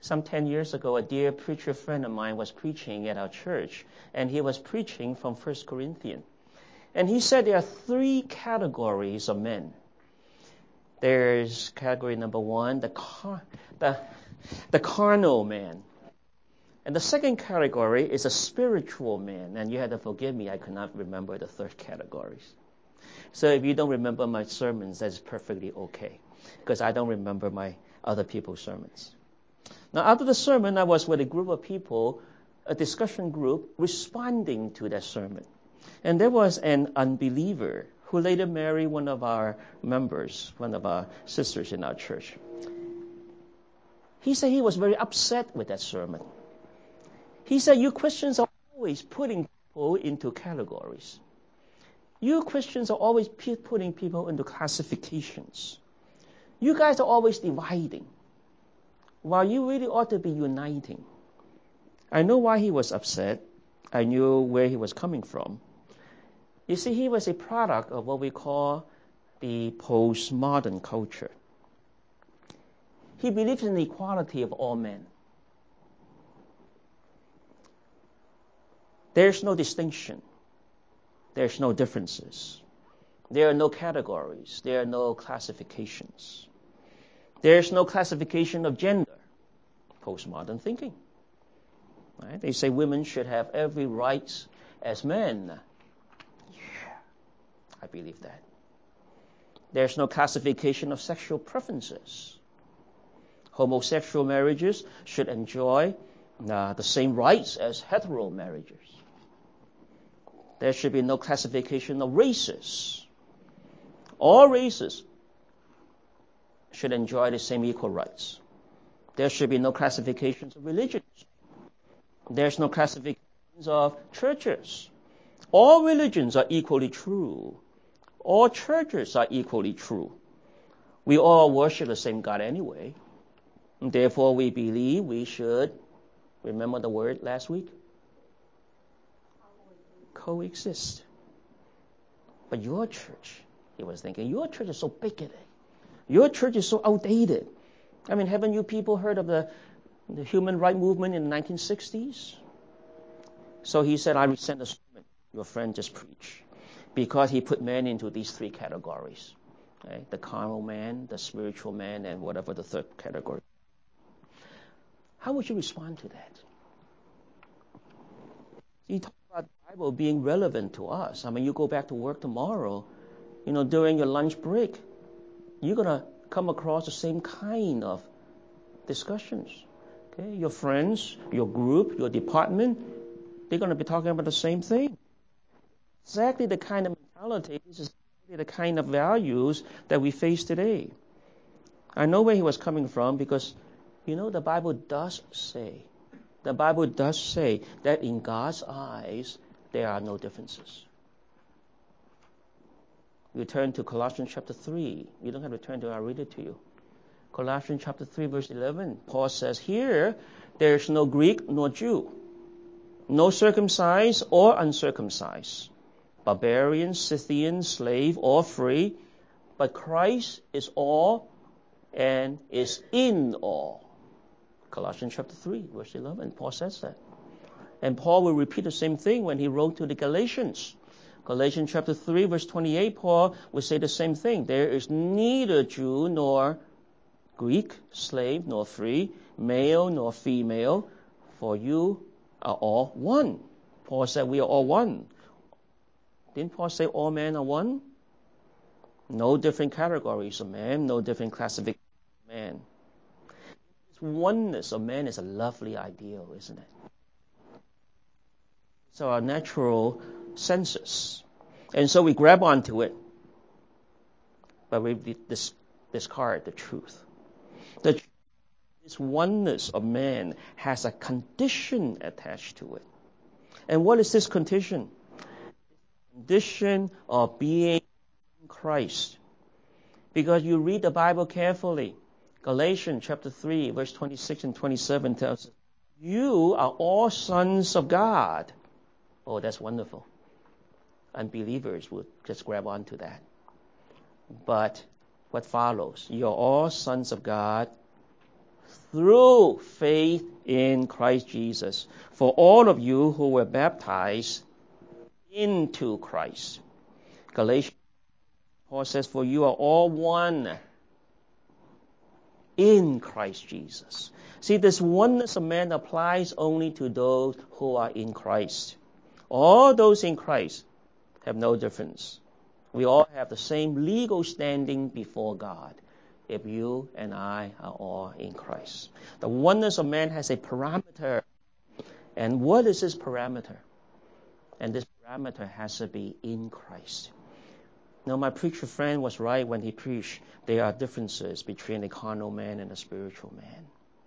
Some 10 years ago, a dear preacher friend of mine was preaching at our church, and he was preaching from 1 Corinthians. And he said there are 3 categories of men. There's category number 1, the carnal man. And the second category is a spiritual man. And you have to forgive me, I could not remember the third category. So if you don't remember my sermons, that's perfectly okay, because I don't remember my other people's sermons. Now, after the sermon, I was with a group of people, a discussion group, responding to that sermon. And there was an unbeliever who later married one of our members, one of our sisters in our church. He said he was very upset with that sermon. He said, you Christians are always putting people into categories. You Christians are always putting people into classifications. You guys are always dividing, while you really ought to be uniting. I know why he was upset. I knew where he was coming from. You see, he was a product of what we call the postmodern culture. He believes in the equality of all men. There's no distinction. There's no differences. There are no categories. There are no classifications. There's no classification of gender. Postmodern thinking. Right? They say women should have every right as men. Yeah, I believe that. There's no classification of sexual preferences. Homosexual marriages should enjoy the same rights as hetero marriages. There should be no classification of races. All races should enjoy the same equal rights. There should be no classifications of religions. There's no classifications of churches. All religions are equally true. All churches are equally true. We all worship the same God anyway. And therefore, we believe we should, remember the word last week? Coexist. But your church, he was thinking, your church is so bigoted. Your church is so outdated. I mean, haven't you people heard of the human rights movement in the 1960s? So he said, I resent the sermon your friend just preached, because he put men into these 3 categories. Okay? The carnal man, the spiritual man, and whatever the third category. How would you respond to that? He talked about the Bible being relevant to us. I mean, you go back to work tomorrow, during your lunch break, you're going to come across the same kind of discussions. Okay? Your friends, your group, your department, they're going to be talking about the same thing. Exactly the kind of mentality, this is exactly the kind of values that we face today. I know where he was coming from, because, the Bible does say that in God's eyes, there are no differences. You turn to Colossians chapter 3. You don't have to turn to it, I'll read it to you. Colossians chapter 3, verse 11. Paul says, here, there is no Greek nor Jew, no circumcised or uncircumcised, barbarian, Scythian, slave, or free, but Christ is all and is in all. Colossians chapter 3, verse 11, Paul says that. And Paul will repeat the same thing when he wrote to the Galatians. Galatians chapter 3, verse 28, Paul will say the same thing. There is neither Jew nor Greek, slave nor free, male nor female, for you are all one. Paul said we are all one. Didn't Paul say all men are one? No different categories of man, no different classification of man. This oneness of man is a lovely ideal, isn't it? It's our natural senses. And so we grab onto it, but we discard the truth. This oneness of man has a condition attached to it. And what is this condition? Condition of being in Christ. Because you read the Bible carefully. Galatians chapter 3, verse 26 and 27 tells us, you are all sons of God. Oh, that's wonderful. Unbelievers would just grab onto that. But what follows? You are all sons of God through faith in Christ Jesus. For all of you who were baptized into Christ. Galatians, Paul says, for you are all one in Christ Jesus. See, this oneness of man applies only to those who are in Christ. All those in Christ have no difference. We all have the same legal standing before God if you and I are all in Christ. The oneness of man has a parameter. And what is this parameter? And this parameter has to be in Christ. Now, my preacher friend was right when he preached there are differences between a carnal man and a spiritual man.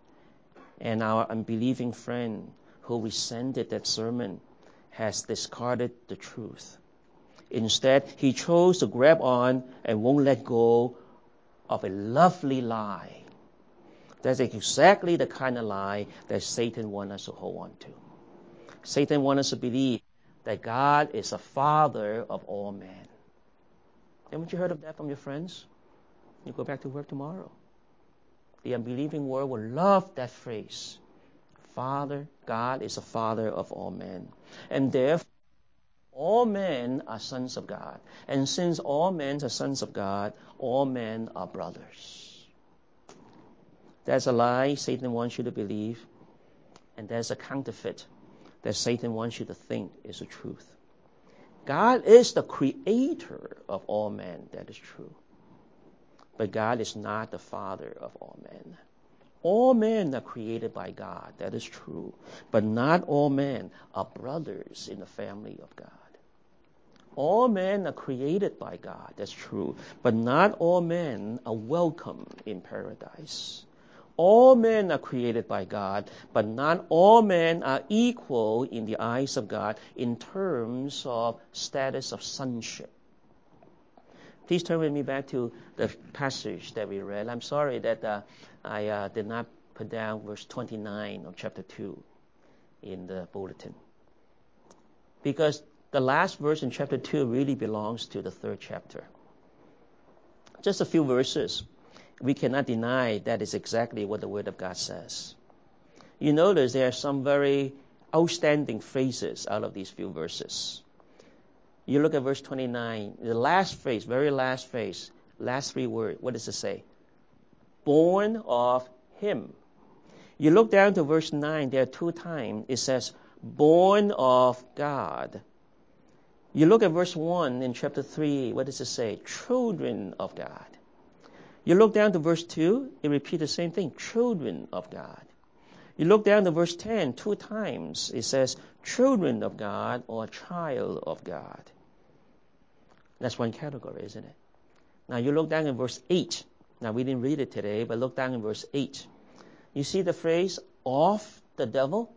And our unbelieving friend who resented that sermon has discarded the truth. Instead, he chose to grab on and won't let go of a lovely lie. That's exactly the kind of lie that Satan wants us to hold on to. Satan wants us to believe that God is the father of all men. Haven't you heard of that from your friends? You go back to work tomorrow. The unbelieving world will love that phrase. Father, God is the father of all men. And therefore, all men are sons of God. And since all men are sons of God, all men are brothers. That's a lie Satan wants you to believe. And there's a counterfeit that Satan wants you to think is the truth. God is the creator of all men. That is true. But God is not the father of all men. All men are created by God. That is true. But not all men are brothers in the family of God. All men are created by God. That's true. But not all men are welcome in paradise. All men are created by God, but not all men are equal in the eyes of God in terms of status of sonship. Please turn with me back to the passage that we read. I'm sorry that I did not put down verse 29 of chapter 2 in the bulletin. Because the last verse in chapter 2 really belongs to the third chapter. Just a few verses. We cannot deny that is exactly what the Word of God says. You notice there are some very outstanding phrases out of these few verses. You look at verse 29, the last phrase, very last phrase, last three words. What does it say? Born of Him. You look down to verse 9, there are two times it says, born of God. You look at verse 1 in chapter 3, what does it say? Children of God. You look down to verse 2, it repeats the same thing, children of God. You look down to verse 10, two times it says, children of God or child of God. That's one category, isn't it? Now you look down in verse 8. Now we didn't read it today, but look down in verse 8. You see the phrase, of the devil?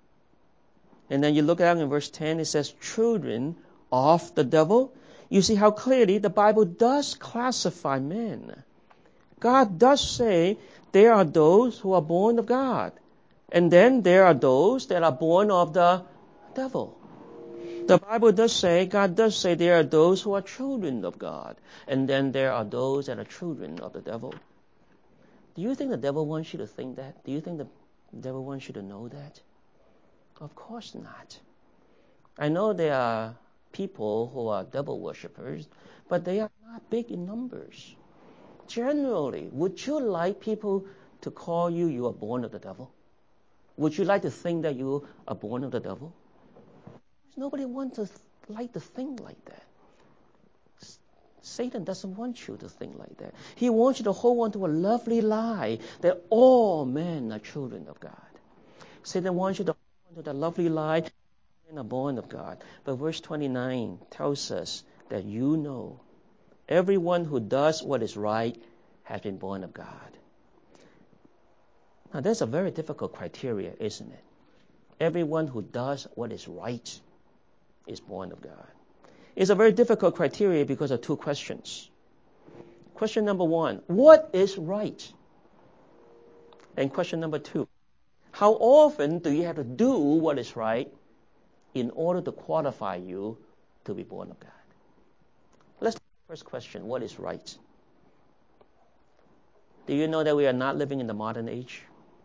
And then you look down in verse 10, it says, children of the devil. You see how clearly the Bible does classify men. God does say there are those who are born of God. And then there are those that are born of the devil. The Bible does say, God does say there are those who are children of God. And then there are those that are children of the devil. Do you think the devil wants you to think that? Do you think the devil wants you to know that? Of course not. I know there are people who are devil worshippers, but they are not big in numbers. Generally, would you like people to call you are born of the devil? Would you like to think that you are born of the devil? Nobody wants to like to think like that. Satan doesn't want you to think like that. He wants you to hold on to a lovely lie that all men are children of God. Satan wants you to hold on to that lovely lie that men are born of God. But verse 29 tells us that you know everyone who does what is right has been born of God. Now that's a very difficult criteria, isn't it? Everyone who does what is right is born of God. It's a very difficult criteria because of two questions. Question number one, what is right? And question number two, how often do you have to do what is right in order to qualify you to be born of God? Let's take the first question, what is right? Do you know that we are not living in the modern age?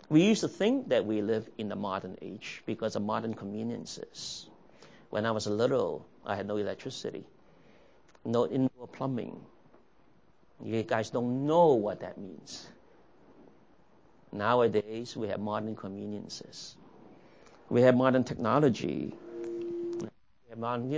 We used to think that we live in the modern age because of modern conveniences. When I was little, I had no electricity, no indoor plumbing. You guys don't know what that means. Nowadays, we have modern conveniences. We have modern technology. We have modern,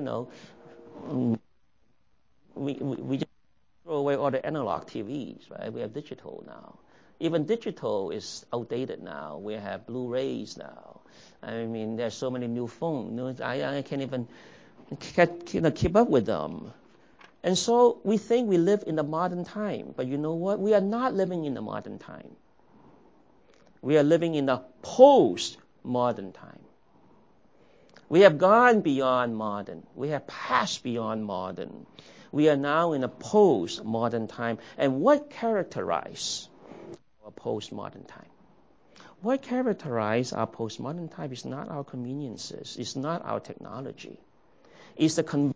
we just throw away all the analog TVs, right? We have digital now. Even digital is outdated now. We have Blu-rays now. I mean, there's so many new phones. I can't even keep up with them. And so we think we live in the modern time. But you know what? We are not living in the modern time. We are living in the post-modern time. We have gone beyond modern. We have passed beyond modern. We are now in a post-modern time. And what characterizes our post-modern time? What characterizes our postmodern time is not our conveniences. It's not our technology. It's the conviction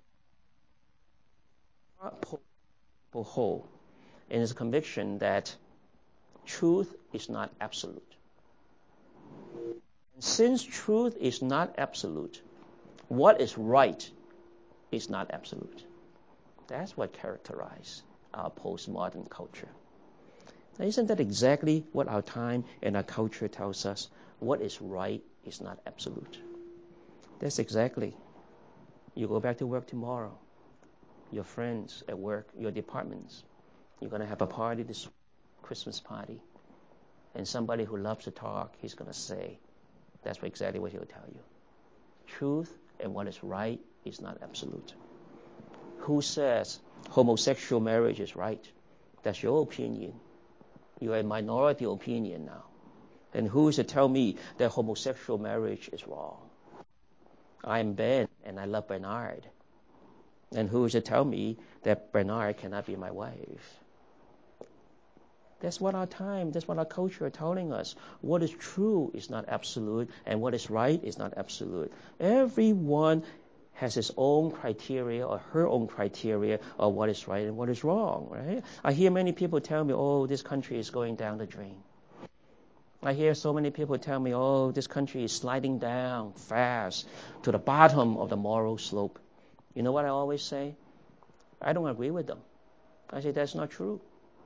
whole. And it's a conviction that truth is not absolute. And since truth is not absolute, what is right is not absolute. That's what characterizes our postmodern culture. Now, isn't that exactly what our time and our culture tells us? What is right is not absolute. That's exactly. You go back to work tomorrow. Your friends at work, your departments. You're going to have a party, this Christmas party. And somebody who loves to talk, he's going to say, that's exactly what he'll tell you. Truth and what is right is not absolute. Who says homosexual marriage is right? That's your opinion. You're a minority opinion now. And who is to tell me that homosexual marriage is wrong? I'm Ben, and I love Bernard. And who is to tell me that Bernard cannot be my wife? That's what our time, that's what our culture are telling us. What is true is not absolute, and what is right is not absolute. Everyone has his own criteria or her own criteria of what is right and what is wrong, right? I hear many people tell me, oh, this country is going down the drain. I hear so many people tell me, oh, this country is sliding down fast to the bottom of the moral slope. You know what I always say? I don't agree with them. I say that's not true.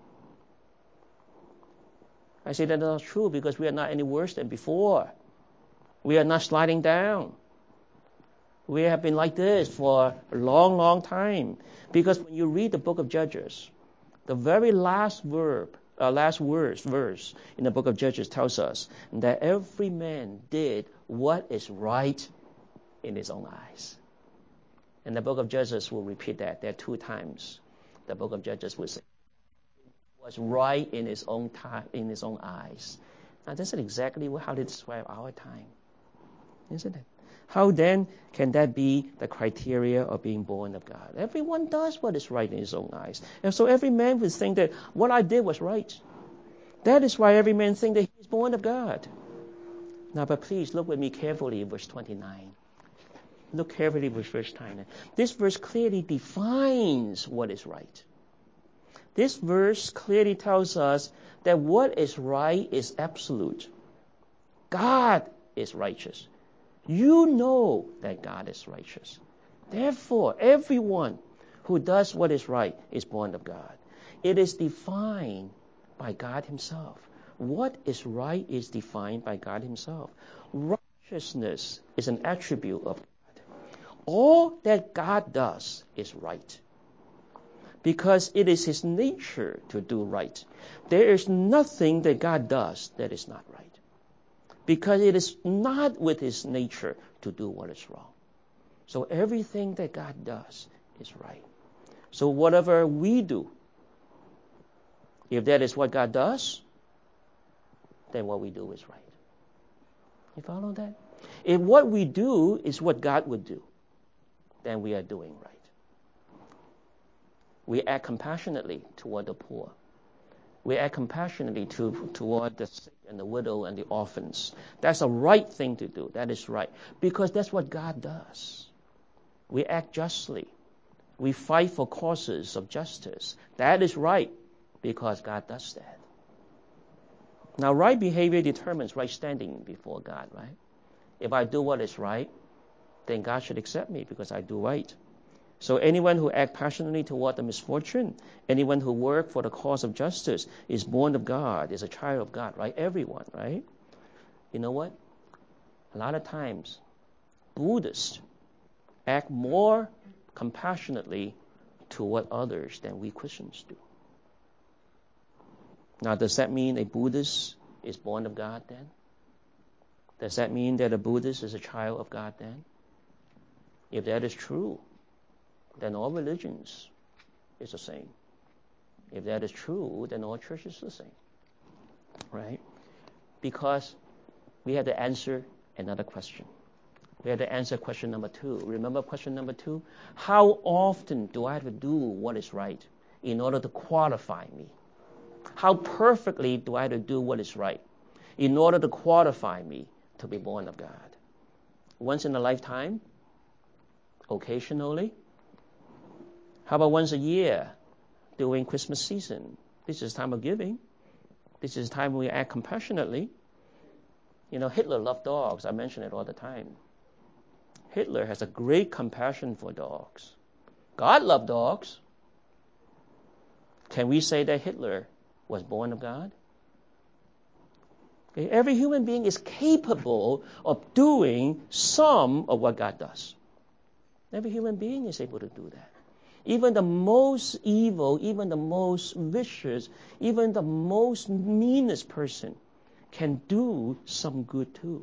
I say that's not true because we are not any worse than before. We are not sliding down. We have been like this for a long, long time. Because when you read the book of Judges, the very last verse in the book of Judges tells us that every man did what is right in his own eyes. And the book of Judges will repeat that. There are 2 times the book of Judges will say, was right in his own eyes. Now, that's exactly how they describe our time, isn't it? How then can that be the criteria of being born of God? Everyone does what is right in his own eyes. And so every man would think that what I did was right. That is why every man thinks that he is born of God. Now, but please look with me carefully in verse 29. Look carefully with verse 29. This verse clearly defines what is right. This verse clearly tells us that what is right is absolute. God is righteous. You know that God is righteous. Therefore, everyone who does what is right is born of God. It is defined by God himself. What is right is defined by God himself. Righteousness is an attribute of God. All that God does is right. Because it is his nature to do right. There is nothing that God does that is not right. Because it is not with his nature to do what is wrong. So everything that God does is right. So whatever we do, if that is what God does, then what we do is right. You follow that? If what we do is what God would do, then we are doing right. We act compassionately toward the poor. We act compassionately toward the sick and the widow and the orphans. That's a right thing to do. That is right. Because that's what God does. We act justly. We fight for causes of justice. That is right because God does that. Now, right behavior determines right standing before God, right? If I do what is right, then God should accept me because I do right. So anyone who acts passionately toward the misfortune, anyone who works for the cause of justice is born of God, is a child of God, right? Everyone, right? You know what? A lot of times, Buddhists act more compassionately toward others than we Christians do. Now, does that mean a Buddhist is born of God then? Does that mean that a Buddhist is a child of God then? If that is true, then all religions is the same. If that is true, then all churches are the same. Right? Because we have to answer another question. We have to answer question number 2. Remember question number 2? How often do I have to do what is right in order to qualify me? How perfectly do I have to do what is right in order to qualify me to be born of God? Once in a lifetime? Occasionally? How about once a year during Christmas season? This is time of giving. This is time when we act compassionately. You know, Hitler loved dogs. I mention it all the time. Hitler has a great compassion for dogs. God loved dogs. Can we say that Hitler was born of God? Okay, every human being is capable of doing some of what God does. Every human being is able to do that. Even the most evil, even the most vicious, even the most meanest person can do some good too.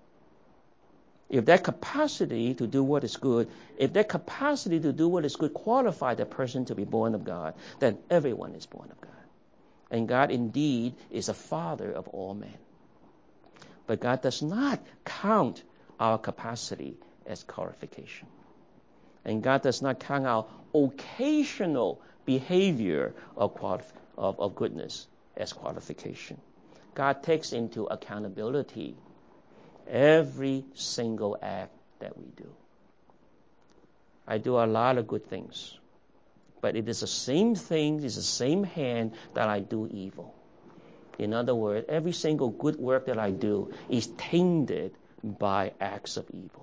If that capacity to do what is good, if that capacity to do what is good qualify that person to be born of God, then everyone is born of God. And God indeed is the Father of all men. But God does not count our capacity as qualification. And God does not count our occasional behavior of goodness as qualification. God takes into accountability every single act that we do. I do a lot of good things, but it is the same thing, it's the same hand that I do evil. In other words, every single good work that I do is tainted by acts of evil.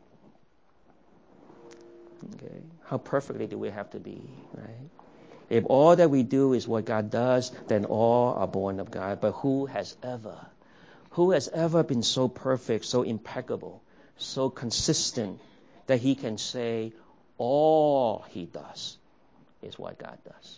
Okay, how perfectly do we have to be, right? If all that we do is what God does, then all are born of God. But who has ever been so perfect, so impeccable, so consistent that he can say all he does is what God does?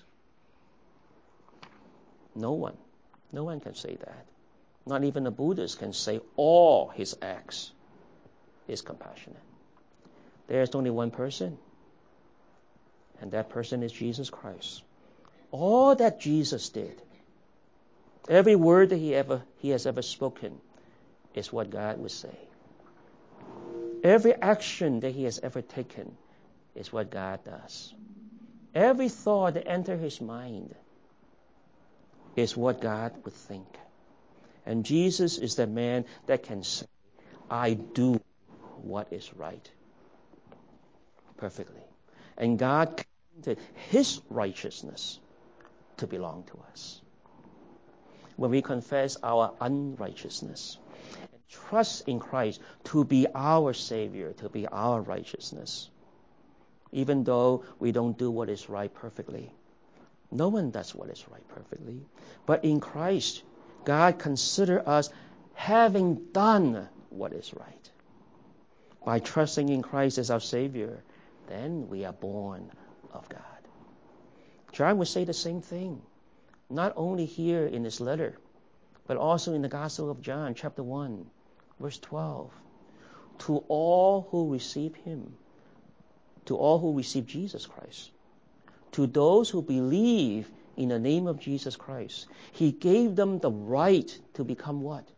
No one. No one can say that. Not even the Buddhist can say all his acts is compassionate. There's only one person, and that person is Jesus Christ. All that Jesus did, every word that he has ever spoken is what God would say. Every action that he has ever taken is what God does. Every thought that enters his mind is what God would think. And Jesus is the man that can say, I do what is right perfectly. And God counted his righteousness to belong to us. When we confess our unrighteousness and trust in Christ to be our Savior, to be our righteousness, even though we don't do what is right perfectly. No one does what is right perfectly. But in Christ, God considers us having done what is right. By trusting in Christ as our Savior, then we are born of God. John would say the same thing, not only here in this letter, but also in the Gospel of John, chapter 1, verse 12. To all who receive him, to all who receive Jesus Christ, to those who believe in the name of Jesus Christ, he gave them the right to become what?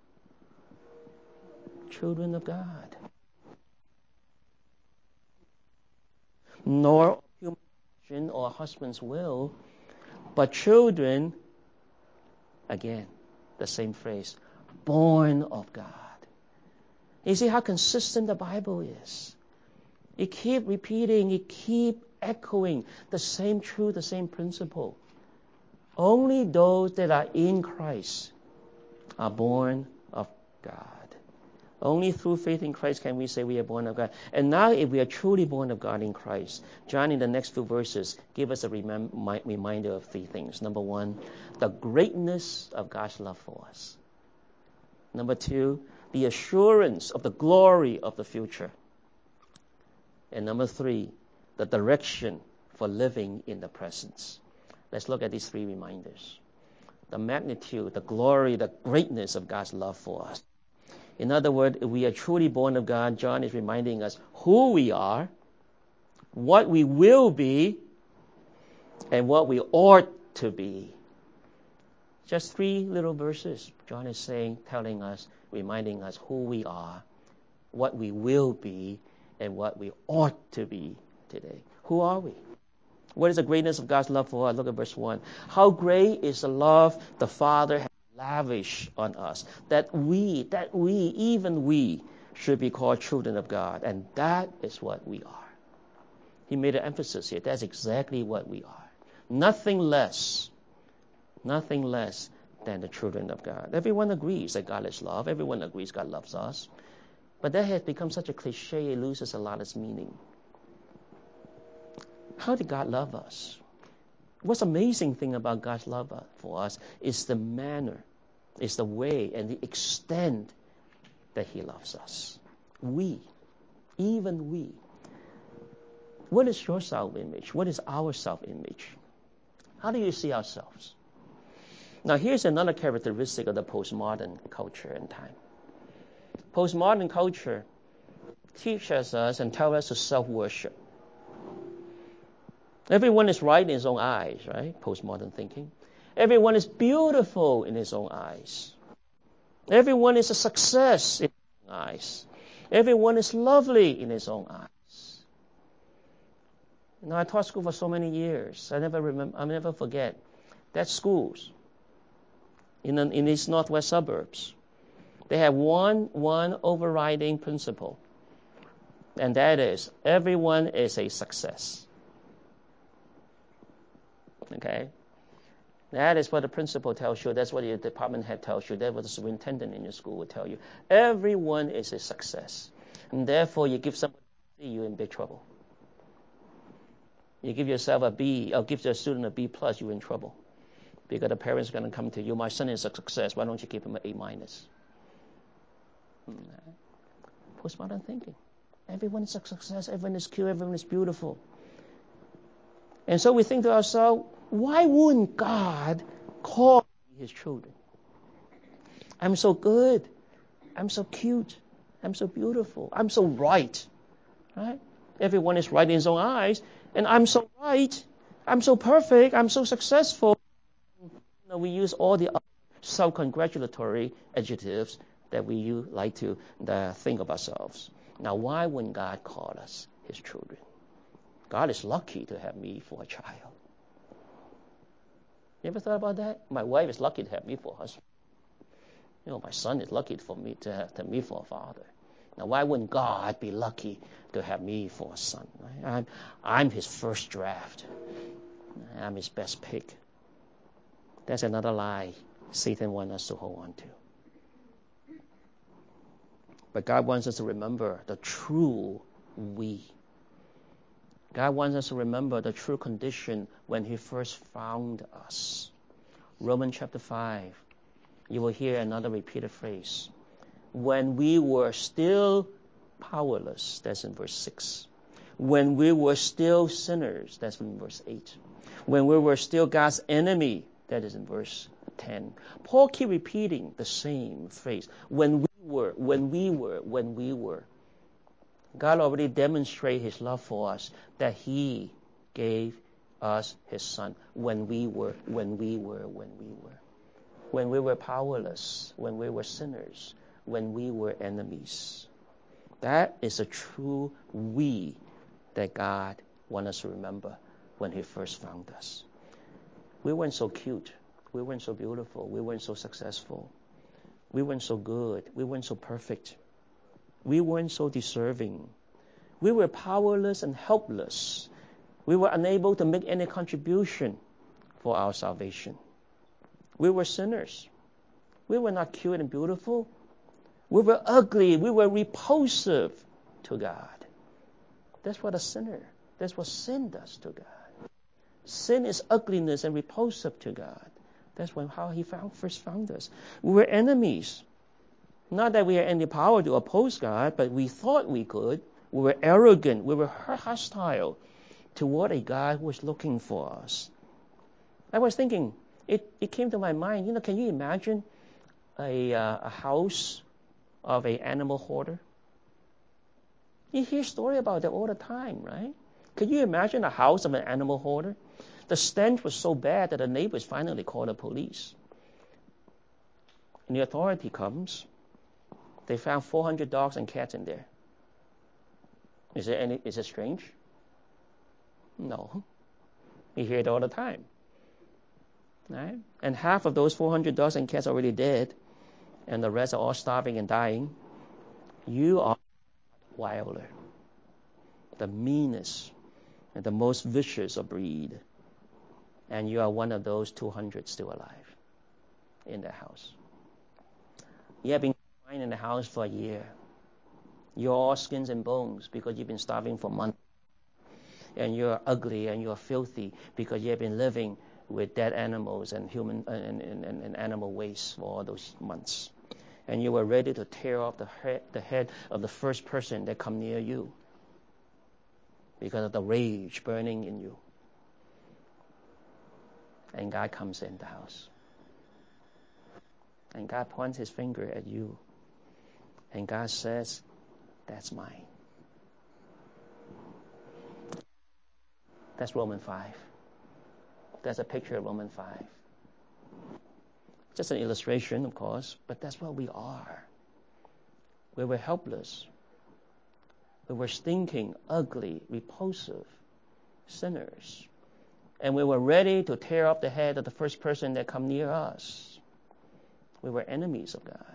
Children of God. Nor human action or husband's will, but children, again, the same phrase, born of God. You see how consistent the Bible is. It keeps repeating, it keeps echoing the same truth, the same principle. Only those that are in Christ are born of God. Only through faith in Christ can we say we are born of God. And now if we are truly born of God in Christ, John in the next few verses give us a reminder of three things. Number one, the greatness of God's love for us. Number two, the assurance of the glory of the future. And number three, the direction for living in the present. Let's look at these three reminders. The magnitude, the glory, the greatness of God's love for us. In other words, if we are truly born of God, John is reminding us who we are, what we will be, and what we ought to be. Just three little verses. John is saying, telling us, reminding us who we are, what we will be, and what we ought to be today. Who are we? What is the greatness of God's love for us? Look at verse 1. How great is the love the Father has lavished on us, that we, even we, should be called children of God. And that is what we are. He made an emphasis here. That's exactly what we are. Nothing less than the children of God. Everyone agrees that God is love. Everyone agrees God loves us. But that has become such a cliche, it loses a lot of its meaning. How did God love us? What's amazing thing about God's love for us is the manner, is the way, and the extent that He loves us. Even we. What is your self-image? What is our self-image? How do you see ourselves? Now, here's another characteristic of the postmodern culture and time. Postmodern culture teaches us and tells us to self-worship. Everyone is right in his own eyes, right? Postmodern thinking. Everyone is beautiful in his own eyes. Everyone is a success in his own eyes. Everyone is lovely in his own eyes. You know, I taught school for so many years. I'll never forget. That's schools in these northwest suburbs. They have one overriding principle, and that is everyone is a success. Okay? That is what the principal tells you. That's what your department head tells you. That's what the superintendent in your school will tell you. Everyone is a success. And therefore, you give somebody a C, you're in big trouble. You give yourself a B, or give your student a B+, you're in trouble. Because the parents are going to come to you, my son is a success, why don't you give him an A-? Postmodern thinking. Everyone is a success, everyone is cute, everyone is beautiful. And so we think to ourselves, why wouldn't God call me His children? I'm so good. I'm so cute. I'm so beautiful. I'm so right. Right? Everyone is right in his own eyes. And I'm so right. I'm so perfect. I'm so successful. You know, we use all the self-congratulatory adjectives that we like to think of ourselves. Now, why wouldn't God call us His children? God is lucky to have me for a child. You ever thought about that? My wife is lucky to have me for a husband. You know, my son is lucky for me to have me for a father. Now, why wouldn't God be lucky to have me for a son? Right? I'm His first draft. I'm His best pick. That's another lie Satan wants us to hold on to. But God wants us to remember the true we. God wants us to remember the true condition when He first found us. Romans chapter 5, you will hear another repeated phrase. When we were still powerless, that's in verse 6. When we were still sinners, that's in verse 8. When we were still God's enemy, that is in verse 10. Paul keeps repeating the same phrase. When we were. God already demonstrated His love for us, that He gave us His Son when we were powerless, when we were sinners, when we were enemies. That is a true we that God wants us to remember when He first found us. We weren't so cute. We weren't so beautiful. We weren't so successful. We weren't so good. We weren't so perfect. We weren't so deserving. We were powerless and helpless. We were unable to make any contribution for our salvation. We were sinners. We were not cute and beautiful. We were ugly. We were repulsive to God. That's what that's what sin does to God. Sin is ugliness and repulsive to God. That's how he first found us. We were enemies. Not that we had any power to oppose God, but we thought we could. We were arrogant. We were hostile toward a God who was looking for us. I was thinking, it came to my mind, can you imagine a house of an animal hoarder? You hear story about that all the time, right? Could you imagine a house of an animal hoarder? The stench was so bad that the neighbors finally called the police. And the authority comes. They found 400 dogs and cats in there. Is it strange? No. You hear it all the time. Right? And half of those 400 dogs and cats are already dead, and the rest are all starving and dying. You are wilder, the meanest, and the most vicious of breed. And you are one of those 200 still alive in the house. You have been confined in the house for a year. You're all skins and bones because you've been starving for months. And you're ugly and you're filthy because you have been living with dead animals and human and animal waste for all those months. And you were ready to tear off the head of the first person that come near you because of the rage burning in you. And God comes in the house. And God points his finger at you. And God says, that's mine. That's Romans 5. That's a picture of Romans 5. Just an illustration, of course, but that's what we are. We were helpless. We were stinking, ugly, repulsive sinners. And we were ready to tear off the head of the first person that come near us. We were enemies of God.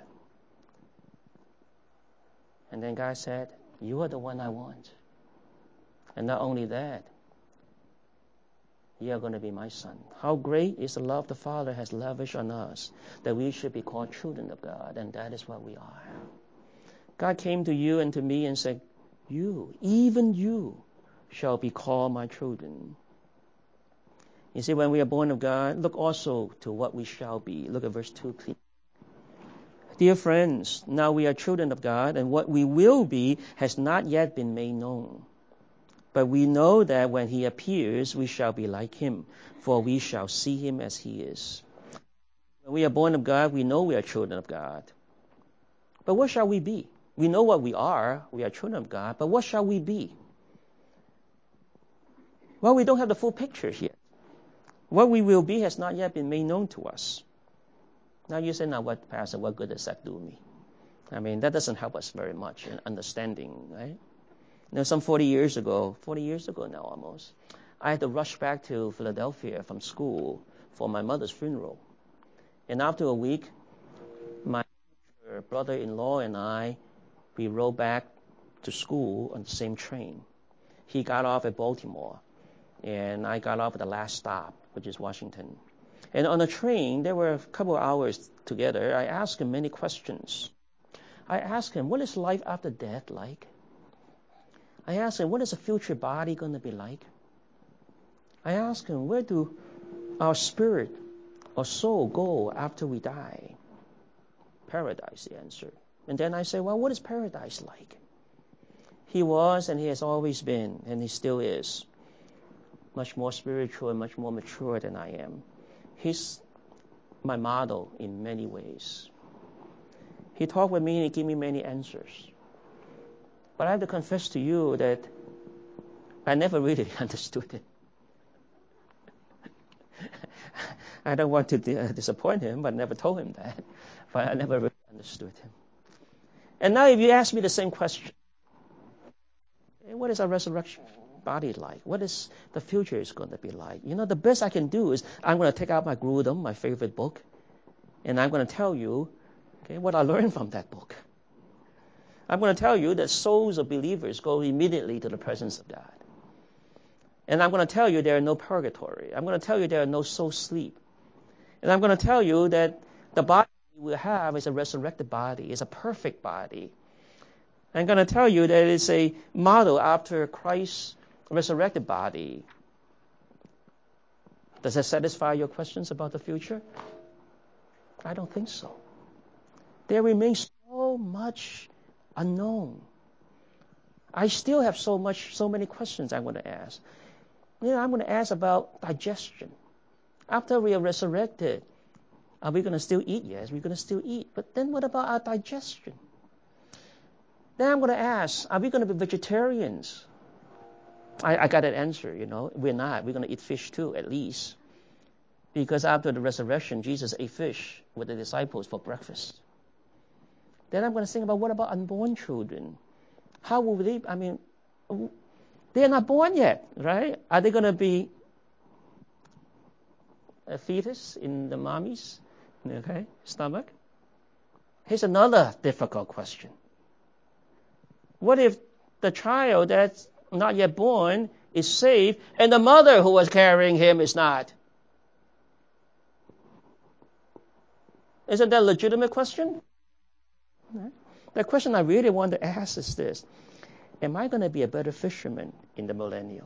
And then God said, you are the one I want. And not only that, you are going to be my son. How great is the love the Father has lavished on us, that we should be called children of God, and that is what we are. God came to you and to me and said, you, even you, shall be called my children. You see, when we are born of God, look also to what we shall be. Look at verse 2, please. Dear friends, now we are children of God, and what we will be has not yet been made known. But we know that when he appears, we shall be like him, for we shall see him as he is. When we are born of God, we know we are children of God. But what shall we be? We know what we are children of God, but what shall we be? Well, we don't have the full picture yet. What we will be has not yet been made known to us. Now you say, now what, Pastor, what good does that do me? I mean, that doesn't help us very much in understanding, right? Some 40 years ago now almost, I had to rush back to Philadelphia from school for my mother's funeral. And after a week, my brother-in-law and I, we rode back to school on the same train. He got off at Baltimore, and I got off at the last stop, which is Washington. And on the train, there were a couple of hours together. I asked him many questions. I asked him, what is life after death like? I asked him, what is a future body going to be like? I asked him, where do our spirit or soul go after we die? Paradise, he answered. And then I said, well, what is paradise like? He was, and he has always been, and he still is, much more spiritual and much more mature than I am. He's my model in many ways. He talked with me and he gave me many answers. But I have to confess to you that I never really understood it. I don't want to disappoint him, but I never told him that. But I never really understood him. And now if you ask me the same question, what is our resurrection body like? What is the future is going to be like? The best I can do is I'm going to take out my Grudem, my favorite book, and I'm going to tell you, what I learned from that book. I'm going to tell you that souls of believers go immediately to the presence of God. And I'm going to tell you there are no purgatory. I'm going to tell you there are no soul sleep. And I'm going to tell you that the body we have is a resurrected body, is a perfect body. I'm going to tell you that it's a model after Christ's resurrected body. Does that satisfy your questions about the future? I don't think so. There remains so much unknown. I still have so many questions I want to ask. I'm going to ask about digestion. After we are resurrected, are we going to still eat? Yes, we're going to still eat. But then what about our digestion? Then I'm going to ask, are we going to be vegetarians? I got an answer, We're not. We're going to eat fish too, at least. Because after the resurrection, Jesus ate fish with the disciples for breakfast. Then I'm going to think about, what about unborn children? How will they, they're not born yet, right? Are they going to be a fetus in the mommy's stomach? Here's another difficult question. What if the child that's not yet born is saved and the mother who was carrying him is not? Isn't that a legitimate question? The question I really want to ask is this. Am I going to be a better fisherman in the millennium?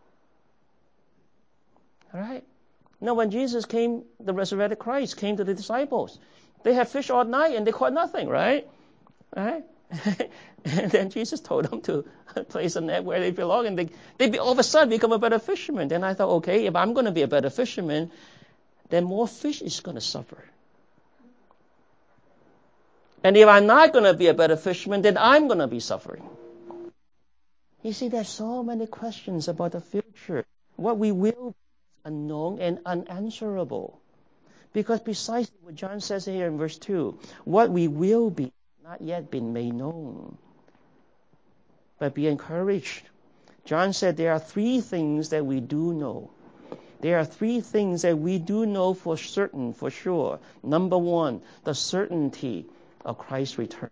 All right? Now, when Jesus came, the resurrected Christ came to the disciples. They had fish all night and they caught nothing, right? Right? And then Jesus told them to place a net where they belong, and they all of a sudden become a better fisherman. Then I thought, okay, if I'm going to be a better fisherman, then more fish is going to suffer. And if I'm not going to be a better fisherman, then I'm going to be suffering. You see, there's so many questions about the future. What we will be unknown and unanswerable. Because precisely what John says here in verse 2, what we will be not yet been made known. But be encouraged. John said there are 3 things that we do know. There are 3 things that we do know for certain, for sure. Number 1, the certainty of Christ's return.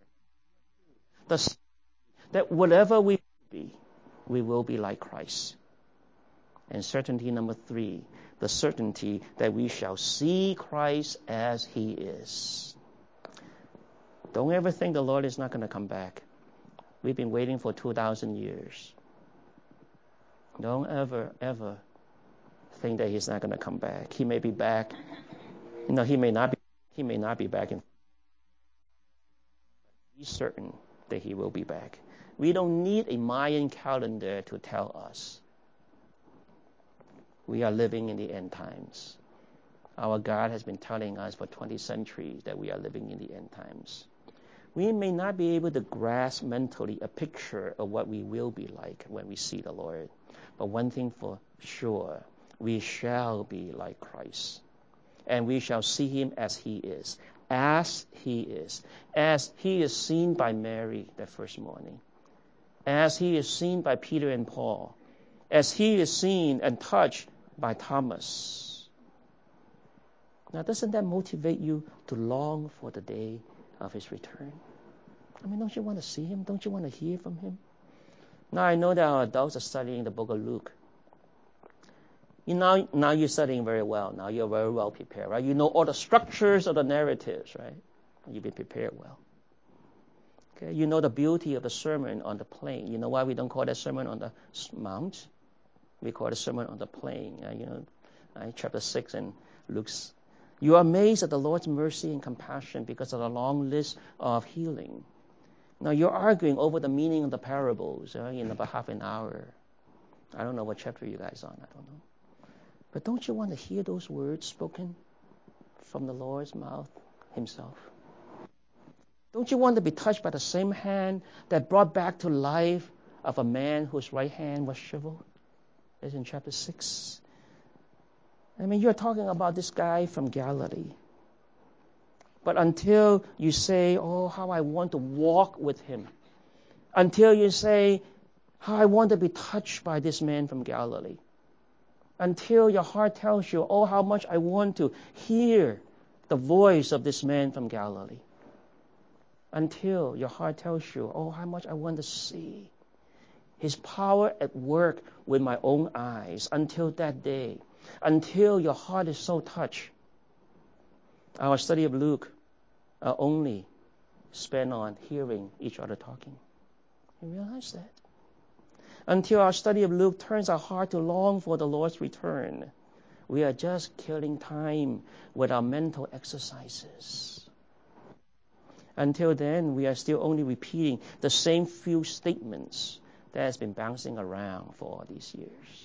That whatever we be, we will be like Christ. And certainty number 3, the certainty that we shall see Christ as he is. Don't ever think the Lord is not going to come back. We've been waiting for 2,000 years. Don't ever think that he's not going to come back. He may be back. He may not be back. He's certain that he will be back. We don't need a Mayan calendar to tell us. We are living in the end times. Our God has been telling us for 20 centuries that we are living in the end times. We may not be able to grasp mentally a picture of what we will be like when we see the Lord. But one thing for sure, we shall be like Christ. And we shall see him as he is. As he is. As he is seen by Mary that first morning. As he is seen by Peter and Paul. As he is seen and touched by Thomas. Now, doesn't that motivate you to long for the day of his return? Don't you want to see him? Don't you want to hear from him? Now, I know that our adults are studying the book of Luke. Now you're studying very well. Now you're very well prepared, right? You know all the structures of the narratives, right? You've been prepared well. Okay, you know the beauty of the sermon on the plain. You know why we don't call that sermon on the mount? We call it sermon on the plain. Chapter 6 and Luke's. You are amazed at the Lord's mercy and compassion because of the long list of healing. Now you're arguing over the meaning of the parables in about half an hour. I don't know what chapter you guys are on. I don't know. But don't you want to hear those words spoken from the Lord's mouth himself? Don't you want to be touched by the same hand that brought back to life of a man whose right hand was shriveled? It's in chapter 6. You're talking about this guy from Galilee. But until you say, oh, how I want to walk with him. Until you say, how I want to be touched by this man from Galilee. Until your heart tells you, oh, how much I want to hear the voice of this man from Galilee. Until your heart tells you, oh, how much I want to see his power at work with my own eyes. Until that day. Until your heart is so touched. Our study of Luke are only spent on hearing each other talking. You realize that? Until our study of Luke turns our heart to long for the Lord's return, we are just killing time with our mental exercises. Until then, we are still only repeating the same few statements that has been bouncing around for all these years.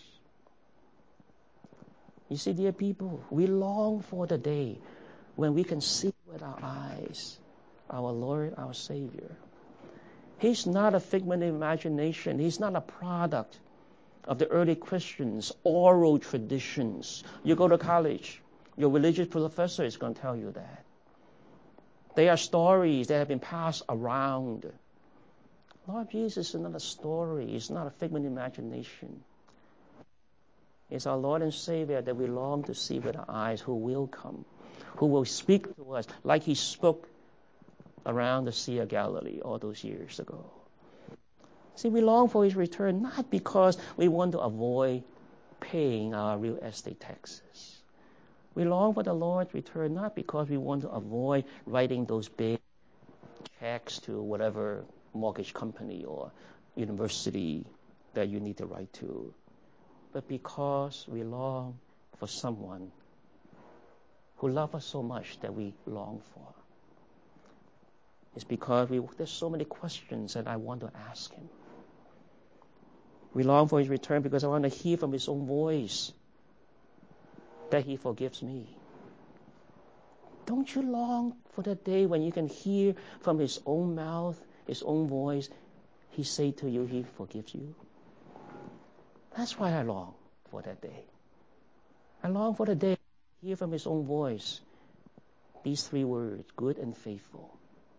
You see, dear people, we long for the day when we can see with our eyes our Lord, our Savior. He's not a figment of imagination. He's not a product of the early Christians' oral traditions. You go to college, your religious professor is going to tell you that. They are stories that have been passed around. Lord Jesus is not a story. It's not a figment of imagination. It's our Lord and Savior that we long to see with our eyes, who will come, who will speak to us like He spoke around the Sea of Galilee all those years ago. See, we long for His return not because we want to avoid paying our real estate taxes. We long for the Lord's return not because we want to avoid writing those big checks to whatever mortgage company or university that you need to write to, but because we long for someone who loves us so much that we long for. It's because there's so many questions that I want to ask Him. We long for His return because I want to hear from His own voice that He forgives me. Don't you long for that day when you can hear from His own mouth, His own voice, He say to you, He forgives you? That's why I long for that day. I long for the day to hear from His own voice these three words, good and faithful.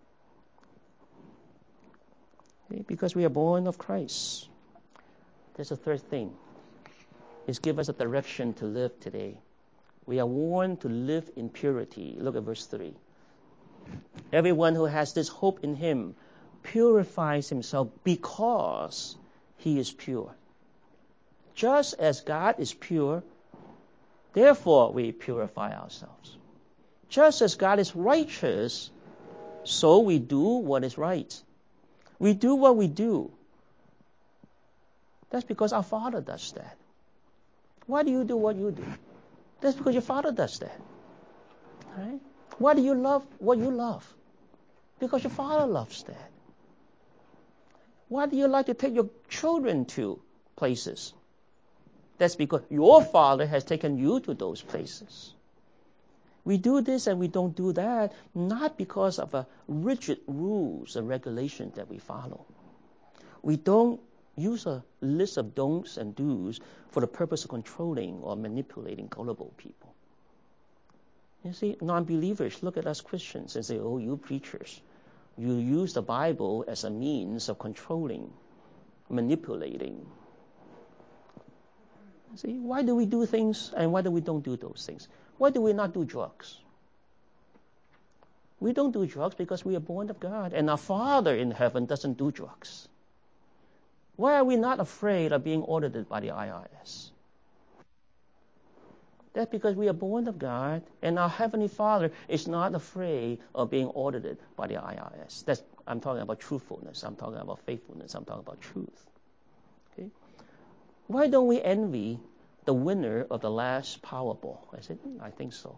Okay? Because we are born of Christ. There's a third thing. It's give us a direction to live today. We are warned to live in purity. Look at verse 3. Everyone who has this hope in Him purifies himself because he is pure. Just as God is pure, therefore we purify ourselves. Just as God is righteous, so we do what is right. We do what we do. That's because our Father does that. Why do you do what you do? That's because your Father does that. Right? Why do you love what you love? Because your Father loves that. Why do you like to take your children to places? That's because your Father has taken you to those places. We do this and we don't do that, not because of a rigid rules and regulations that we follow. We don't use a list of don'ts and do's for the purpose of controlling or manipulating gullible people. You see, non-believers look at us Christians and say, oh, you preachers, you use the Bible as a means of controlling, manipulating. See, why do we do things and why do we don't do those things? Why do we not do drugs? We don't do drugs because we are born of God, and our Father in heaven doesn't do drugs. Why are we not afraid of being audited by the IRS? That's because we are born of God, and our Heavenly Father is not afraid of being audited by the IRS. I'm talking about truthfulness. I'm talking about faithfulness. I'm talking about truth. Okay? Why don't we envy the winner of the last Powerball? I said, I think so.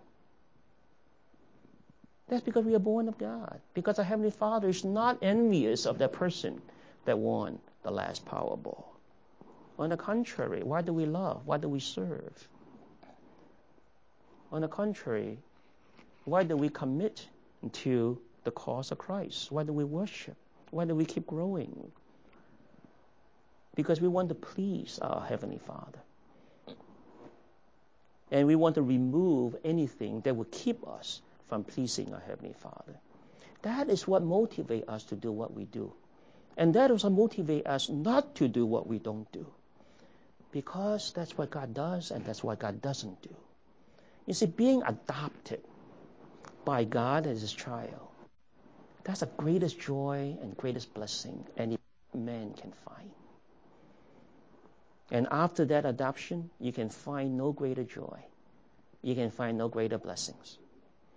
That's because we are born of God. Because our Heavenly Father is not envious of that person that won the last Powerball. On the contrary, why do we love? Why do we serve? On the contrary, why do we commit to the cause of Christ? Why do we worship? Why do we keep growing? Because we want to please our Heavenly Father. And we want to remove anything that will keep us from pleasing our Heavenly Father. That is what motivates us to do what we do. And that is what motivates us not to do what we don't do. Because that's what God does and that's what God doesn't do. You see, being adopted by God as His child, that's the greatest joy and greatest blessing any man can find. And after that adoption, you can find no greater joy. You can find no greater blessings.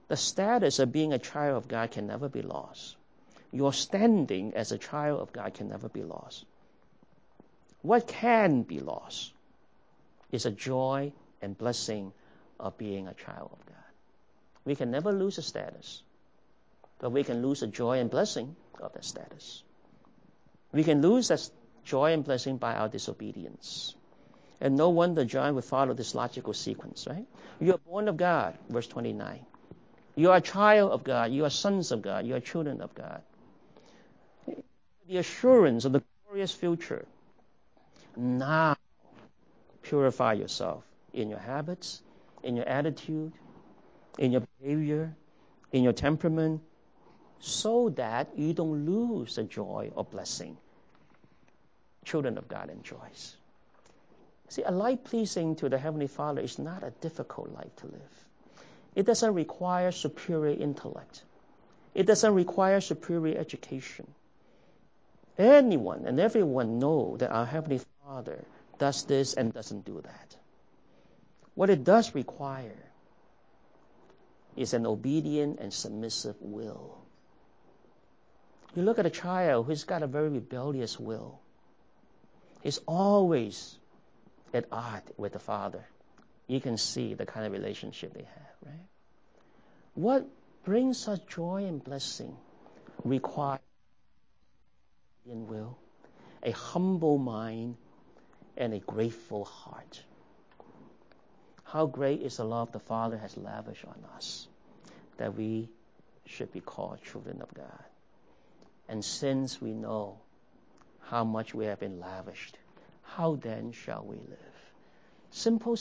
The status of being a child of God can never be lost. Your standing as a child of God can never be lost. What can be lost is a joy and blessing of being a child of God. We can never lose a status, but we can lose the joy and blessing of that status. We can lose that joy and blessing by our disobedience. And no wonder John would follow this logical sequence, right? You are born of God, verse 29. You are a child of God. You are sons of God. You are children of God. The assurance of the glorious future. Now, purify yourself in your habits, in your attitude, in your behavior, in your temperament, so that you don't lose the joy or blessing children of God enjoys. See, a life pleasing to the Heavenly Father is not a difficult life to live. It doesn't require superior intellect. It doesn't require superior education. Anyone and everyone know that our Heavenly Father does this and doesn't do that. What it does require is an obedient and submissive will. You look at a child who's got a very rebellious will. He's always at odds with the father. You can see the kind of relationship they have, right? What brings us joy and blessing requires in will, a humble mind, and a grateful heart. How great is the love the Father has lavished on us, that we should be called children of God. And since we know how much we have been lavished, how then shall we live? Simple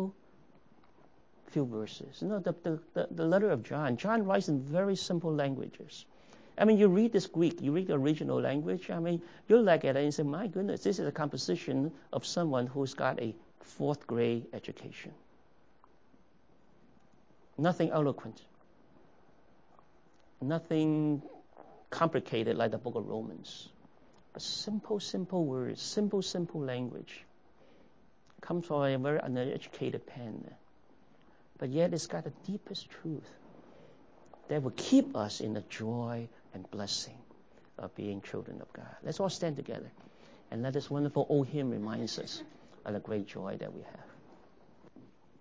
few verses. You know, the letter of John writes in very simple languages. I mean, you read this Greek, you read the original language, I mean, you look at it and say, my goodness, this is a composition of someone who's got a 4th grade education. Nothing eloquent. Nothing complicated like the book of Romans. But simple words, simple language. Comes from a very uneducated pen. But yet it's got the deepest truth that will keep us in the joy and blessing of being children of God. Let's all stand together and let this wonderful old hymn remind us of the great joy that we have.